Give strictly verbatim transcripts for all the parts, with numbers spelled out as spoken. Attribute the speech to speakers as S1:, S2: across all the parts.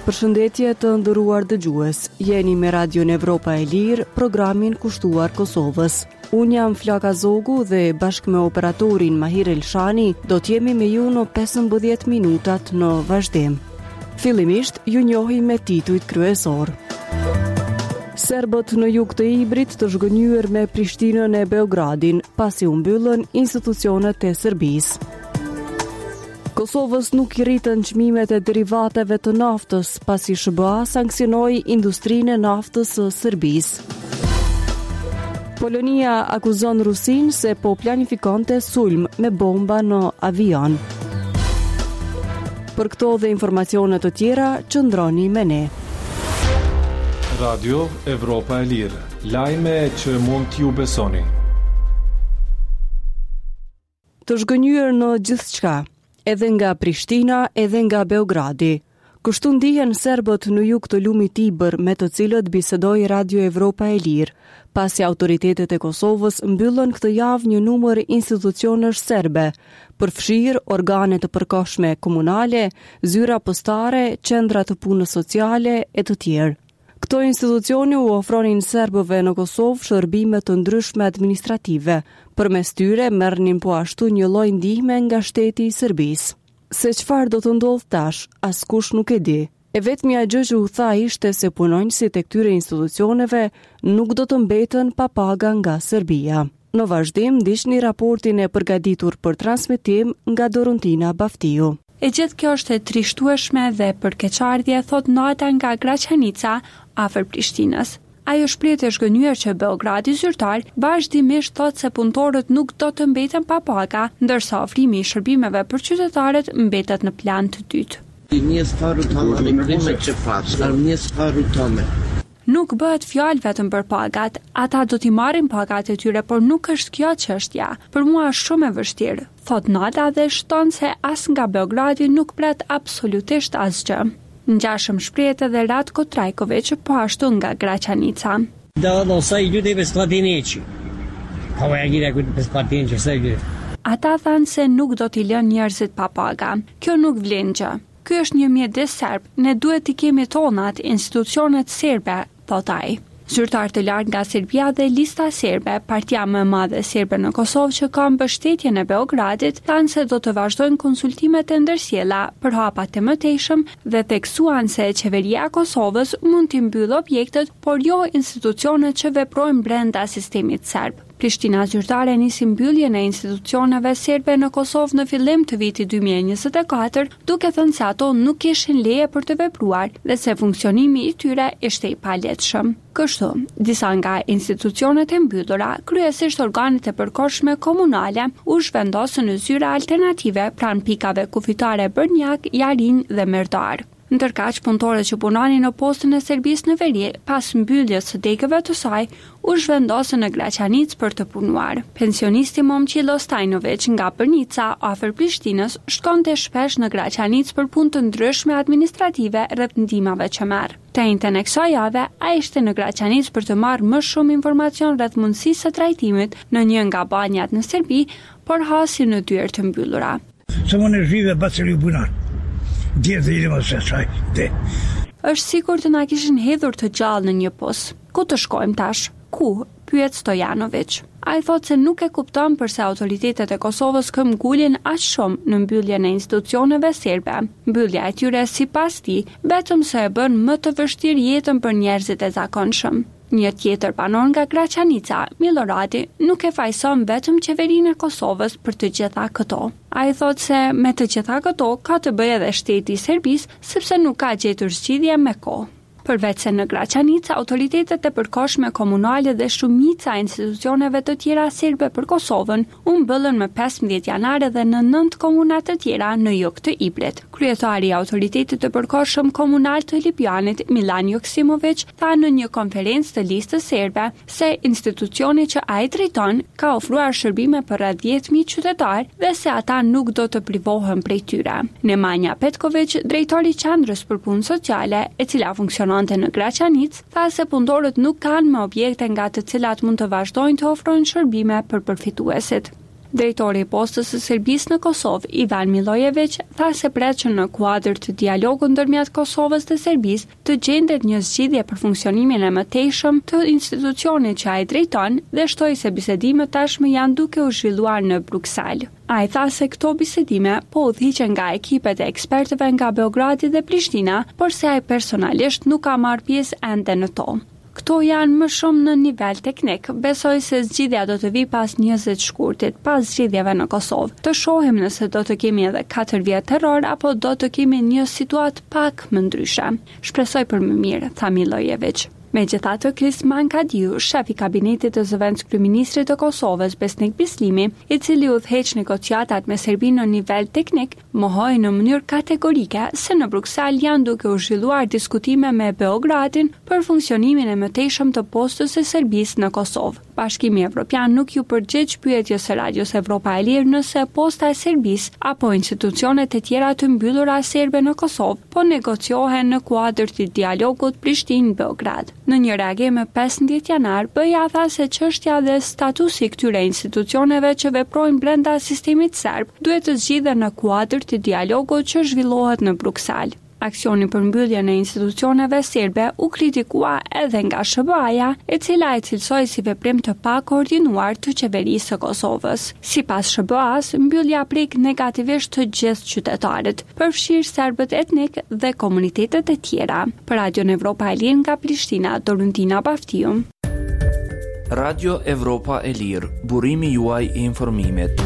S1: Përshëndetje të nderuar dëgjues. Jeni me Radion Evropa e Lirë, programin kushtuar Kosovës. Unë jam Flaka Zogu dhe bashkë me operatorin Mahir Elshani do t'jemi me ju në pesëmbëdhjetë minutat në vazhdim. Fillimisht ju njohi me titujt kryesor. Serbët në jug të Ibrit të zhgënjur me Prishtinën e Beogradin pasi u mbyllën institucionet e Serbisë. Kosovës nuk i rritën çmimet e derivateve të naftës pasi S B A sankcionoi industrinë e naftës së Serbisë. Polonia akuzon Rusin se po planifikonte sulm me bomba në avion. Për këto dhe informacione të tjera, qëndroni me ne.
S2: Radio Evropa e Lirë, lajme që mund t'ju besoni.
S1: Të zhgënjur në gjithçka, edhe nga Prishtina, edhe nga Beogradi. Kështu ndihen serbët në jug të lumit Ibër me të cilët bisedoi Radio Evropa e Lirë, pasi autoritetet e Kosovës mbyllën këtë javë një numër institucionesh serbe, përfshirë organe të përkohshme komunale, zyra postare, qendra të punës sociale e të tjerë. Këto institucione u ofronin serbëve në Kosovë shërbime të ndryshme administrative, përmes tyre merrnin po ashtu një lloj ndihme nga shteti i Serbisë. Se çfarë do të ndodh tash, askush nuk e di. E vetmja gjë që u tha ishte se punonjësit e këtyre institucioneve nuk do të mbeten pa paga nga Serbia. Në vazhdim, ndiqni raportin e përgatitur për transmetim nga Dorontina Baftiu.
S3: E gjithë kjo është e trishtueshme dhe për keqardhje, thot Nata nga Graçanica, afër Prishtinës. Ajo shpreh të zhgënjur që Beogradi zyrtar vazhdimisht thot se punëtorët nuk do të mbeten pa paga, ndërsa ofrimi i shërbimeve për qytetarët mbetet në plan të dytë. Nuk bëhet fjalë vetëm për pagat, ata do t'i marrin pagat e tyre, por nuk është kjo çështja. Për mua është shumë e vështirë, thot Nata dhe shton se as nga Beogradi nuk pret absolutisht asgjë. Ngjashëm shprehet edhe Ratko Trajković, po ashtu nga Graçanica. Ata thanë se nuk do t'i lënë njerëzit pa paga. Kjo nuk vlen gjë. Ky është një mjedis serb, ne duhet t'i kemi tonat, institucionet serbe, thot ai. Zyrtar të lartë nga Serbia dhe Lista Serbe, partia më e madhe serbe në Kosovë që ka mbështetjen e Beogradit, thanë se do të vazhdojnë konsultimet e ndërsjella për hapa të mëtejshëm dhe theksuan se qeveria e Kosovës mund t'i mbyllë objektet, por jo institucionet që veprojnë brenda sistemit serb. Prishtina zyrtare nisi mbylljen e institucioneve serbe në Kosovë në fillim të vitit dy mijë e njëzet e katër, duke thënë se ato nuk kishin leje për të vepruar dhe se funksionimi i tyre ishte i paletshëm. Kështu, disa nga institucionet e mbyllura, kryesisht organet e përkohshme komunale, u zhvendosën në zyra alternative pranë pikave kufitare Bërnjak, Jarin dhe Merdar. Ndërkaq, punëtorët që punonin në postën e Serbisë në veri, pas mbylljes së degëve të saj, u zhvendosën në Graçanicë për të punuar. Pensionisti Momçilo Stajnović nga Brnica, afër Prishtinës, shkonte shpesh në Graçanicë për punë të ndryshme administrative rreth ndihmave që merr. Të njëjtën e kësaj jave, ai ishte në Graçanicë për të marrë më shumë informacion rreth mundësisë së trajtimit në një nga banjat në Serbi, por hasi në dyert të mbyllura. Është sikur të na kishin hedhur të gjallë në një pos. Ku të shkojmë tash? Ku? Pyet Stojanović. Ai thotë se nuk e kupton pse autoritetet e Kosovës këmbgulin aq shumë në mbylljen e institucioneve serbe. Mbyllja e tyre sipas tij vetëm se e bën më të vështirë jetën për njerëzit e zakonshëm. Një tjetër banor nga Graçanica, Miloradi, nuk e fajson vetëm qeverinë e Kosovës për të gjitha këto. Ai thotë se me të gjitha këto ka të bëjë edhe shteti i Serbisë, sepse nuk ka gjetur zgjidhje me kohë. Përveç se në Graçanicë, autoritetet e përkohshme komunale dhe shumica e institucioneve të tjera serbe për Kosovën u mbyllën më pesëmbëdhjetë janar dhe në nëntë komuna të tjera në jug të Ibrit. Kryetari i autoritetit të përkohshëm komunal të Lipjanit, Milan Joksimović, tha në një konferencë të listës serbe se institucioni që ai drejton ka ofruar shërbime për rreth dhjetë mijë qytetar dhe se ata nuk do të privohen prej tyre. Nemanja Petković, drejtori i qendrës për punë sociale, e cila funksionon në Graçanicë, tha se punëtorët nuk kanë më objekte nga të cilat mund të vazhdojnë të ofrojnë shërbime për përfituesit. Drejtori i postës së Serbisë në Kosovë, Ivan Milojević, tha se pret që në kuadër të dialogut ndërmjet Kosovës dhe Serbisë të gjendet një zgjidhje për funksionimin e mëtejshëm të institucionit që ai drejton dhe shtoi se bisedimet tashmë janë duke u zhvilluar në Bruksel. Ai tha se këto bisedime po udhëhiqen nga ekipet e ekspertëve nga Beogradi dhe Prishtina, por se ai personalisht nuk ka marrë pjesë ende në to. Këto janë më shumë në nivel teknik. Besoj se zgjidhja do të vi pas njëzet shkurtit, pas zgjidhjeve në Kosovë. Të shohim nëse do të kemi edhe katër vjet terror apo do të kemi një situatë pak më ndryshe. Shpresoj për më mirë, tha Milojević. Megjithatë, Krisman Kadiu, shef i kabinetit të zëvendës kryeministrit të Kosovës, Besnik Bislimi, i cili udhëheq negociatat me Serbinë në nivel teknik, mohoi në mënyrë kategorike se në Bruksel janë duke u zhvilluar diskutime me Beogradin për funksionimin e mëtejshëm të postës së Serbisë në Kosovë. Bashkimi Evropian nuk ju përgjigj pyetjes së Radios Evropa e Lirë nëse posta e Serbisë apo institucionet e tjera të mbyllura serbe në Kosovë po negociohen në kuadër të dialogut Prishtinë-Beograd. Në një reagim më pesëmbëdhjetë janar, B I A tha se çështja dhe statusi këtyre institucioneve që veprojnë brenda sistemit serb duhet të zgjidhen në kuadër të dialogut që zhvillohet në Bruksel. Aksioni për mbylljen e institucioneve serbe u kritikua edhe nga S B A-ja, e cila e cilësoi si veprim të pakoordinuar të qeverisë së Kosovës. Sipas S B A-s, mbyllja prek negativisht të gjithë qytetarët, përfshirë serbët etnik dhe komunitetet e tjera. Për Radion Evropa e Lirë nga Prishtina, Doruntina Baftiu.
S4: Radio Evropa e Lirë, burimi juaj i informimit.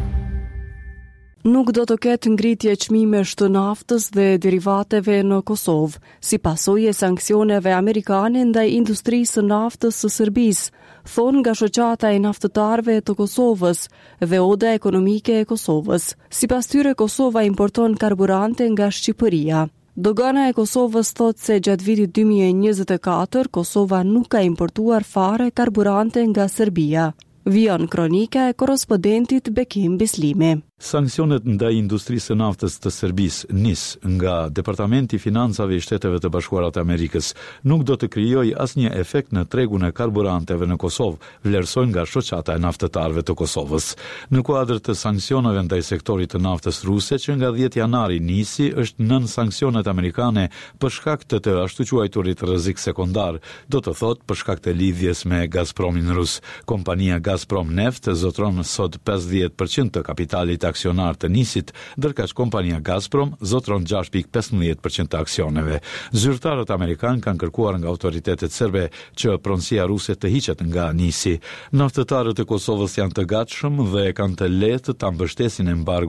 S1: Nuk do të ketë ngritje çmimesh të naftës dhe derivateve në Kosovë, si pasojë e sanksioneve amerikane ndaj industrisë së naftës së Serbisë, thonë nga shoqata e naftëtarëve të Kosovës dhe Oda Ekonomike e Kosovës. Sipas tyre, Kosova importon karburante nga Shqipëria. Dogana e Kosovës thotë se gjatë vitit dy mijë e njëzet e katër, Kosova nuk ka importuar fare karburante nga Serbia. Vion kronika e korrespondentit Bekim Bislimi.
S5: Sanksionet ndaj industrisë së naftës të Serbisë, N I S, nga Departamenti i Financave i Shteteve të Bashkuara të Amerikës, nuk do të krijojë asnjë efekt në tregun e karburanteve në Kosovë, vlerësojnë nga shoqata e naftëtarëve të Kosovës. Në kuadër të sanksioneve ndaj sektorit të naftës ruse, që nga dhjetë janari nisi, është nën sanksionet amerikane për shkak të të ashtu quajturit rrezik sekondar, do të thotë për shkak të lidhjes me Gazpromin rus. Kompania Gazprom Neft zotron sot pesëdhjetë përqind të kapitalit aksionar të nisit, ndërkaq kompania Gazprom zotron gjashtë pikë pesëmbëdhjetë përqind të aksioneve. Zyrtarët amerikanë kanë kërkuar nga autoritetet serbe që pronësia ruse të hiqet nga nisi. Naftëtarët e Kosovës janë të gatshëm dhe kanë të lehtë ta mbështesin embargon